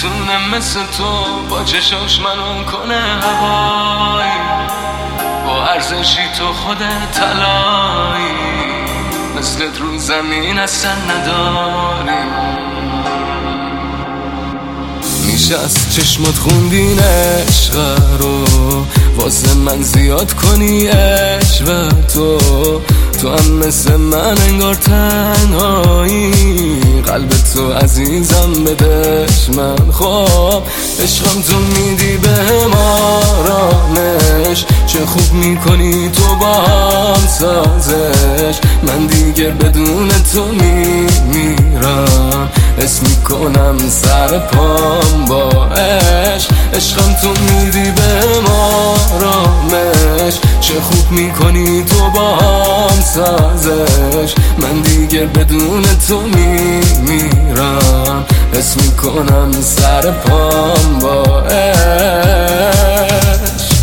نمیتونم مثل تو با چشاش منو کنه هوایی، با ارزشی تو خودت طلایی، مثلت رو زمین اصلا نداریم. میشه از چشمات خوندین عشق رو واسه من زیاد کنی عشق و تو هم مثل من انگار تنهایی، قلب تو عزیزم بدش من. خب عشقم تو میدی بهم آرامش، چه خوب میکنی تو با هم سازش، من دیگه بدون تو میمیرم، اسم میکنم سر پام با عشق. عشقم تو میدی بهم آرامش، چه خوب میکنی تو با هم سازش، من دیگه بدون تو میمیرم، اسم میکنم سر پام با عشق.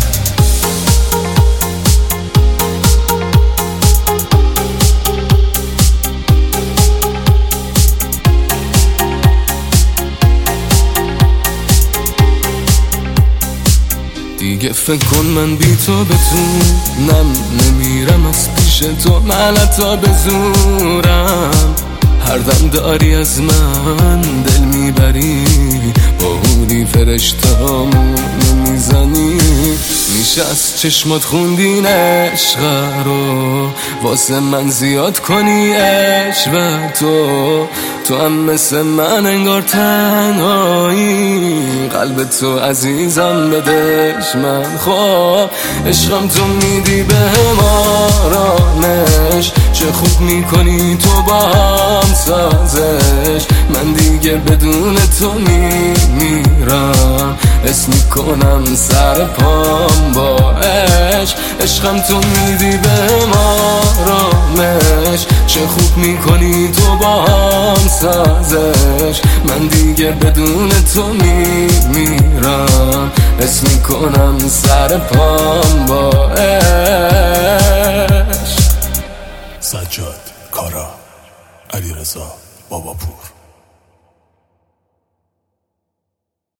دیگه فکر کن من بی تو بتونم نمیرم از پیش تو، من حتی به زورم هر دم داری از من دل میبری، با هودی فرشتامو نمیزنی. میشه از چشمات خوندین عشق رو واسه من زیاد کنی عشق و تو هم مثل من انگار تنهایی، قلب تو عزیزم بدش من. خب عشقم تو میدی بهم آرامش، چه خوب میکنی تو با هم سازش، من دیگه بدون تو میمیرم، اسم میکنم سر پام با عشق. عشقم تو میدی بهم آرامش، چه خوب میکنی تو با هم سازش، من دیگه بدون تو میمیرم، اسم میکنم سر پام با عشق. سجاد کارا، علیرضا باباپور.